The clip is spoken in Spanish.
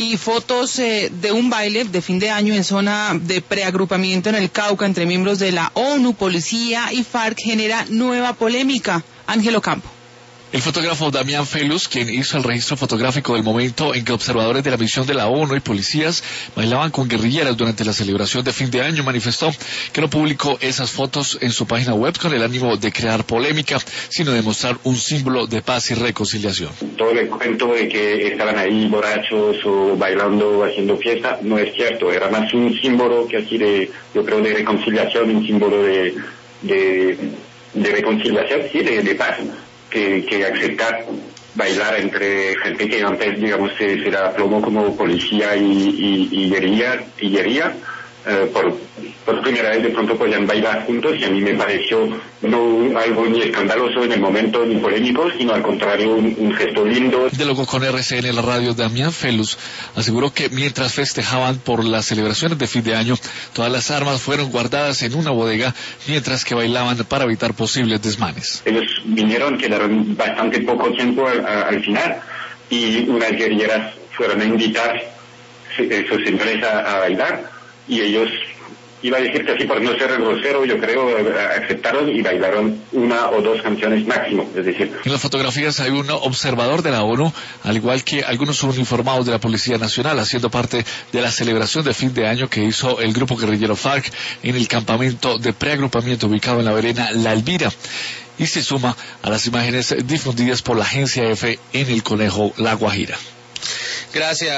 Y fotos de un baile de fin de año en zona de preagrupamiento en el Cauca entre miembros de la ONU, policía y FARC genera nueva polémica. Ángel Ocampo. El fotógrafo Damián Felus, quien hizo el registro fotográfico del momento en que observadores de la misión de la ONU y policías bailaban con guerrilleras durante la celebración de fin de año, manifestó que no publicó esas fotos en su página web con el ánimo de crear polémica, sino de mostrar un símbolo de paz y reconciliación. Todo el cuento de que estaban ahí borrachos o bailando, haciendo fiesta, no es cierto. Era más un símbolo que así yo creo, de reconciliación, un símbolo de reconciliación, sí, de paz. Que aceptar bailar entre gente que antes, digamos, se la plomó como policía y guerrilla, por primera vez de pronto podían bailar juntos, y a mí me pareció no algo ni escandaloso en el momento ni polémico, sino al contrario un gesto lindo. Dialogó con RCN la radio Damián Felus, aseguró que mientras festejaban por las celebraciones de fin de año, todas las armas fueron guardadas en una bodega mientras que bailaban para evitar posibles desmanes. Ellos vinieron, quedaron bastante poco tiempo al final, y unas guerrilleras fueron a invitar a sus señores a bailar, y ellos, iba a decir que así por no ser grosero, yo creo, aceptaron y bailaron una o dos canciones máximo, es decir. En las fotografías hay un observador de la ONU, al igual que algunos uniformados de la Policía Nacional, haciendo parte de la celebración de fin de año que hizo el grupo guerrillero FARC en el campamento de preagrupamiento ubicado en la vereda La Elvira, y se suma a las imágenes difundidas por la agencia EFE en el Conejo La Guajira. Gracias.